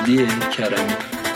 هادی کرمی.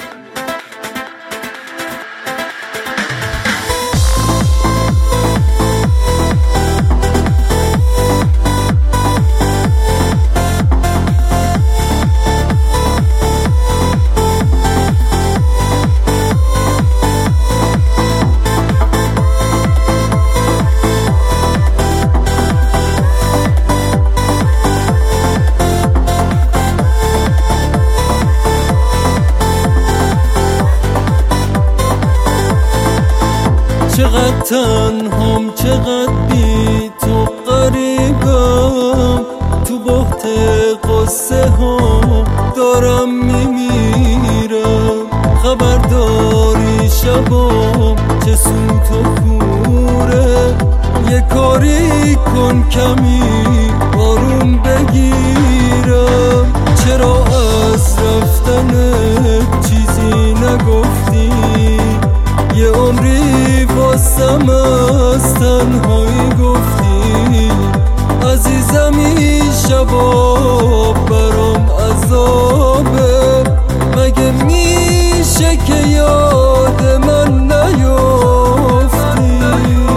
چقدر تنهام، چقدر بی تو غریبم، تو بحت قصه ها دارم میمیرم. خبرداری شبام چه سوت و کوره، یه کاری کن کمی آروم بگیرم. چرا از رفتنت چیزی نگفتی؟ یه عمری واسم از تنهایی گفتی. عزیزم این شبا برام عذابه، مگه میشه که یاد من نیفتی؟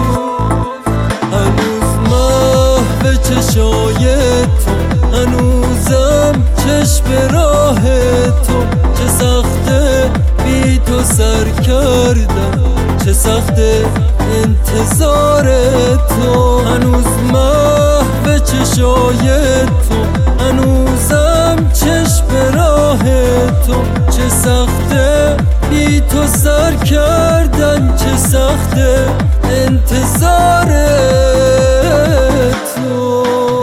هنوز محو چشای تو، هنوزم چشم راه تو. چه سخته بی تو سر کردم، چه سخته انتظار تو. هنوز محو چشای تو، هنوزم چشم راه تو. چه سخته بی تو سر کردن، چه سخته انتظار تو.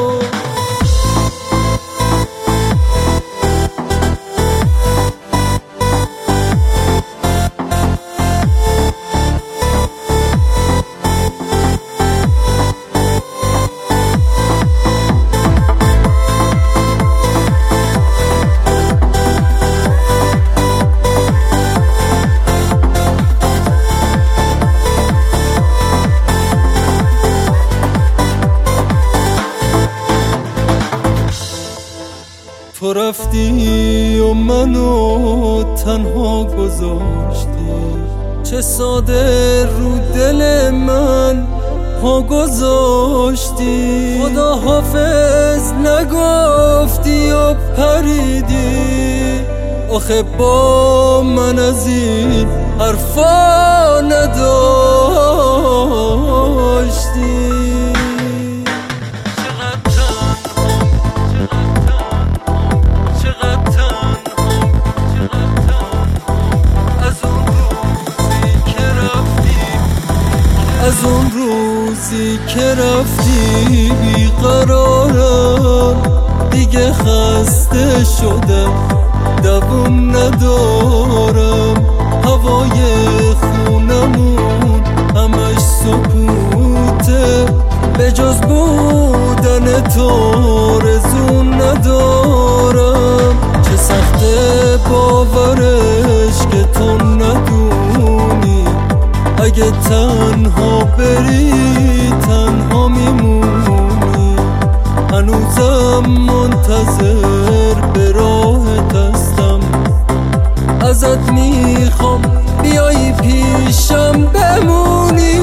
تو رفتی و منو تنها گذاشتی، چه ساده رو دل من پا گذاشتی. خدا حافظ نگفتی و پریدی، آخه با من از این حرفا نداشتی. از اون روزی که رفتی بیقرارم، دیگه خسته شدم دوام ندارم. هوای خونمون همش سکوته، به جز بودن تو رزون ندارم. چه سخته باورش که تو ندونی، اگه تنها بری تنها میمونی. هنوزم منتظر به راهت هستم، ازت میخوام بیایی پیشم بمونی.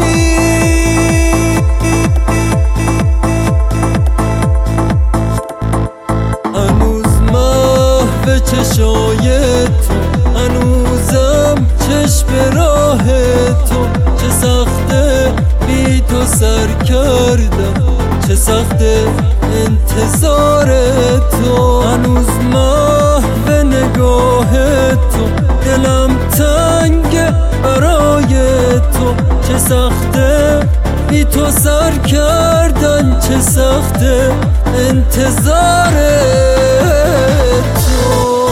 هنوز محو چشای تو، هنوزم چشم راه تو. چه سخته بی تو سر کردم، چه سخته انتظار تو. هنوز محو نگاه تو، دلم تنگ برای تو. چه سخته بی تو سر کردن، چه سخته انتظار تو.